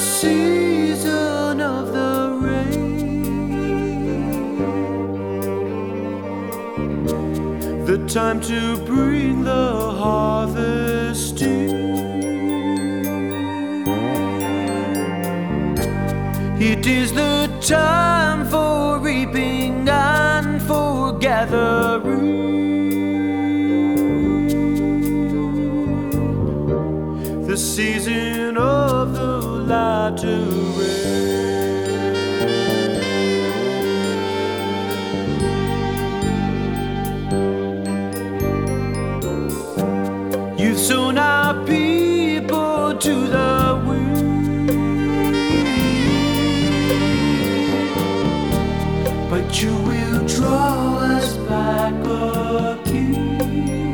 season of the rain, the time to bring the harvest in. It is the time for reaping and for gathering, the season of the latter rain. You've sown our people to the wind, but you will draw us back again,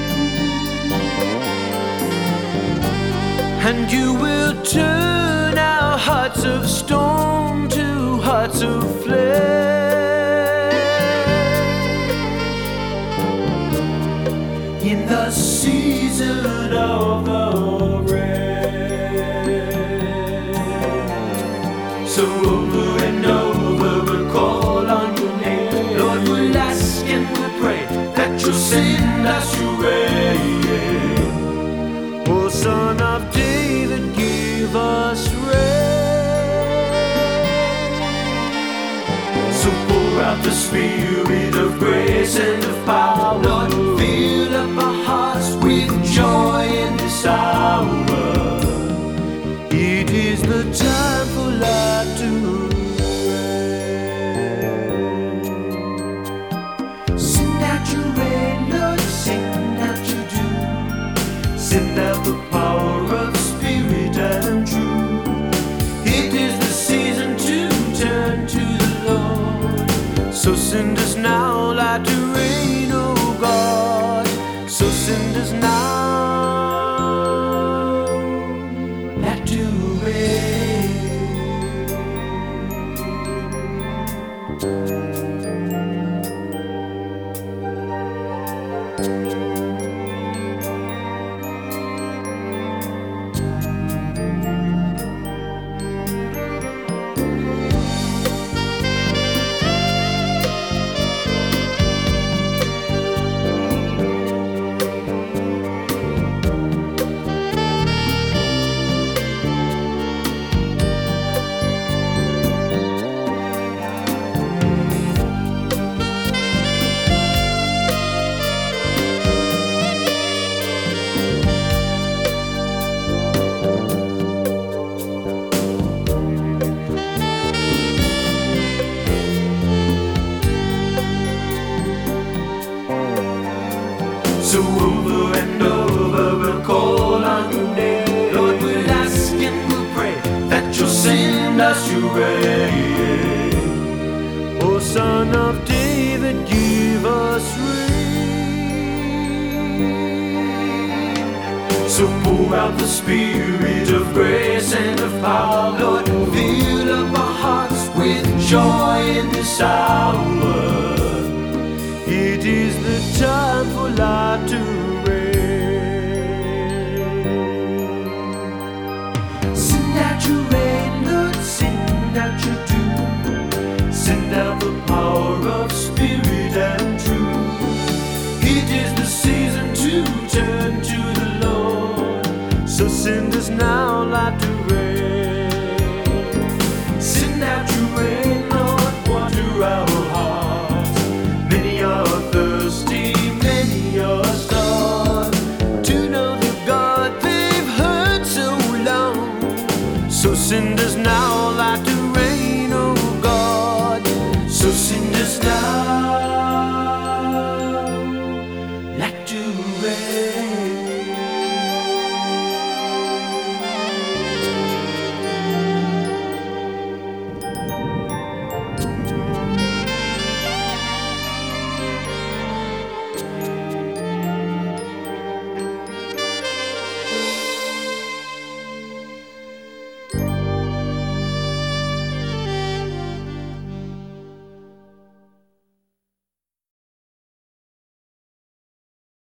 and you will turn our hearts of stone to hearts of flesh. In the season of the rain, so over and over we'll call on your name. Lord, we'll ask and we'll pray that you'll send us your rain. O Son of David, give us rain. So pour out the Spirit of grace and of power. Lord, fill up our hearts with joy in this hour. It is the time for life to rain. Send out your rain, Lord, send out your dew. Send out the power of Spirit and truth. It is the season to turn to the Lord. So send us now light to rain, oh God. So send us now light to rain. So over and over we'll call on your name. Lord, we'll ask and we'll pray that you'll send us your rain. O Son of David, give us rain. So pour out the Spirit of grace and of power. Lord, fill up our hearts with joy in this hour. It is the time for light to